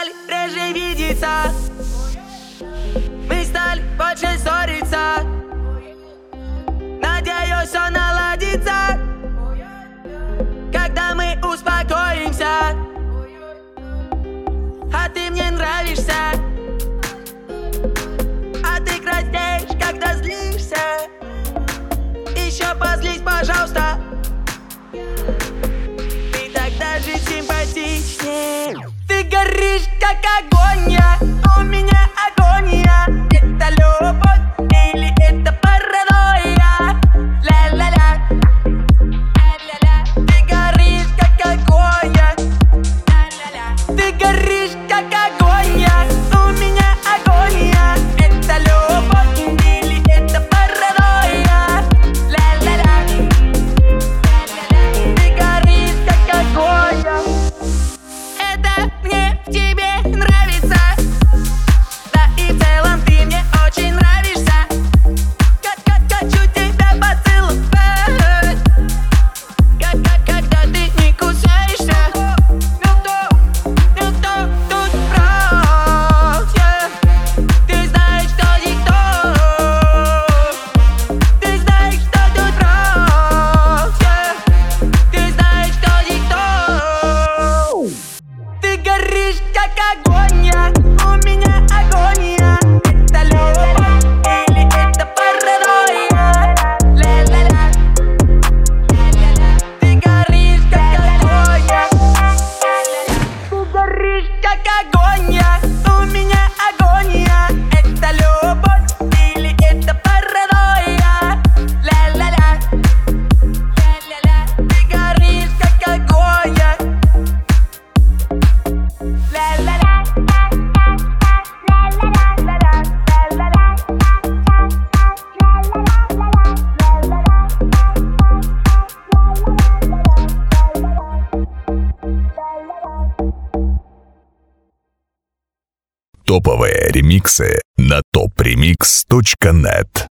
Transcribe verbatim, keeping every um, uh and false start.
стали реже видеться, мы стали больше ссориться. Надеюсь, все наладится, когда мы успокоимся. А ты мне нравишься, а ты краснеешь, когда злишься. Еще позлись, пожалуйста, ты так даже симпатичнее. Ты горишь, как огонь, я, у меня агония. Это любовь или это паранойя? Ля-ля-ля, ля-ля-ля. Ты горишь, как огонь, я, ля-ля-ля. Ты горишь, как огонь, я, у меня агония. Это любовь или это паранойя? Ля-ля-ля, ля-ля-ля. Ты горишь, как огонь, я. Это мне в тебе нравится, да и в целом ты мне очень нравишься. Как, как хочу тебя поцеловать, как, как, когда ты не кусаешься. Никто, никто тут против. Ты знаешь, что никто, ты знаешь, что тут против. Ты знаешь, что никто. Ты горишь, как огонь, я, у меня агония. Это любовь или это паранойя? Ля-ля-ля, ля-ля-ля. Ты горишь, как огонь, я. Ты горишь, как огонь, я, у меня агония. Это любовь или это паранойя? Ля-ля-ля, ля-ля-ля. Ты горишь, как огонь, я. Топовые ремиксы на топ ремикс точка нет.